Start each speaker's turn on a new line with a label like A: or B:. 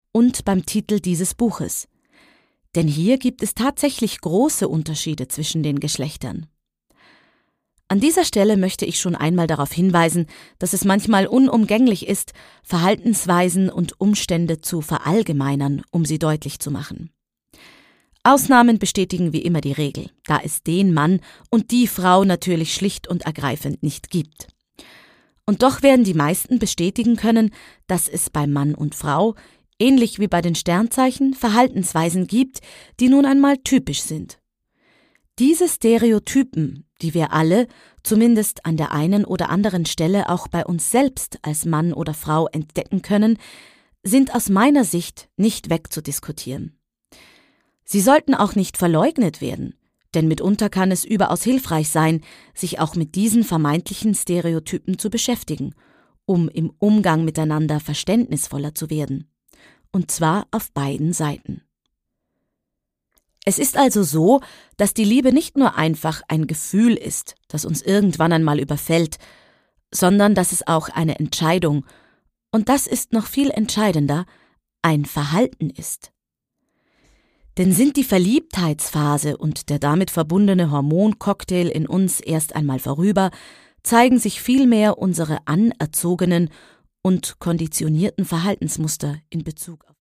A: und beim Titel dieses Buches. Denn hier gibt es tatsächlich große Unterschiede zwischen den Geschlechtern. An dieser Stelle möchte ich schon einmal darauf hinweisen, dass es manchmal unumgänglich ist, Verhaltensweisen und Umstände zu verallgemeinern, um sie deutlich zu machen. Ausnahmen bestätigen wie immer die Regel, da es den Mann und die Frau natürlich schlicht und ergreifend nicht gibt. Und doch werden die meisten bestätigen können, dass es bei Mann und Frau, ähnlich wie bei den Sternzeichen, Verhaltensweisen gibt, die nun einmal typisch sind. Diese Stereotypen, die wir alle, zumindest an der einen oder anderen Stelle auch bei uns selbst als Mann oder Frau entdecken können, sind aus meiner Sicht nicht wegzudiskutieren. Sie sollten auch nicht verleugnet werden, denn mitunter kann es überaus hilfreich sein, sich auch mit diesen vermeintlichen Stereotypen zu beschäftigen, um im Umgang miteinander verständnisvoller zu werden. Und zwar auf beiden Seiten. Es ist also so, dass die Liebe nicht nur einfach ein Gefühl ist, das uns irgendwann einmal überfällt, sondern dass es auch eine Entscheidung, und das ist noch viel entscheidender, ein Verhalten ist. Denn sind die Verliebtheitsphase und der damit verbundene Hormoncocktail in uns erst einmal vorüber, zeigen sich vielmehr unsere anerzogenen und konditionierten Verhaltensmuster in Bezug auf